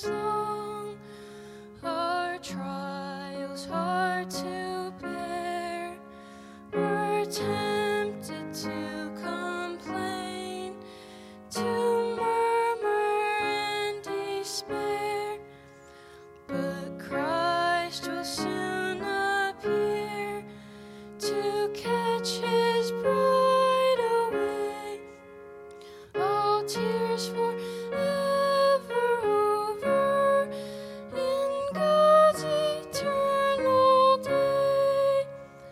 days long, our trials hard to bear. We're tempted to complain, to murmur and despair, but Christ will soon appear to catch His bride away. All tears forever over in God's eternal day.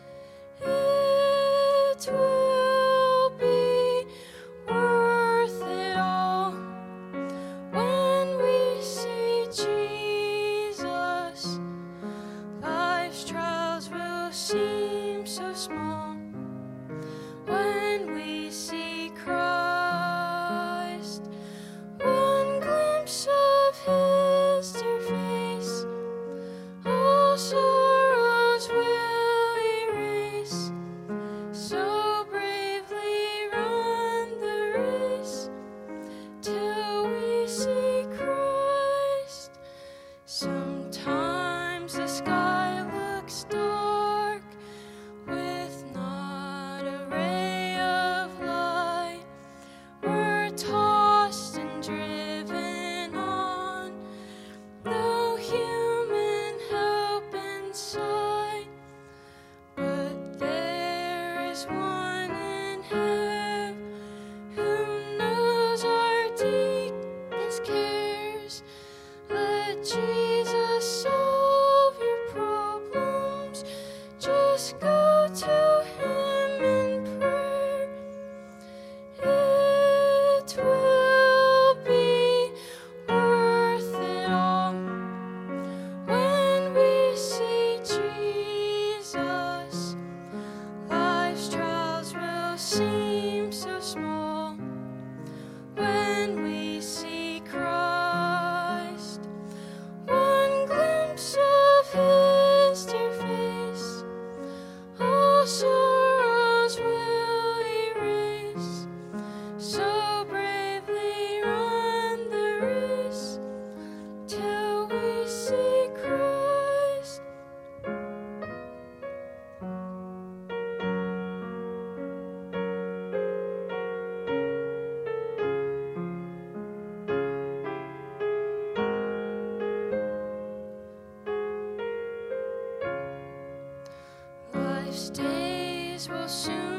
It will be worth it all when we see Jesus. Life's trials will seem so small when we see Christ. One glimpse of His dear face, all sorrows will erase. So bravely run the race till we see Christ. Sometimes the sky looks dark with not a ray of light. We're tossed and driven on, no human help in sight. But there is one in heaven who knows our deepest cares. Let Jesus solve your problems. Just go to Him in prayer. It will be worth it all when we see Jesus. Life's trials will seem so small when we see Christ. One glimpse of His dear face, all sorrows will erase. So bravely run the race till we see Christ. Life's days will soon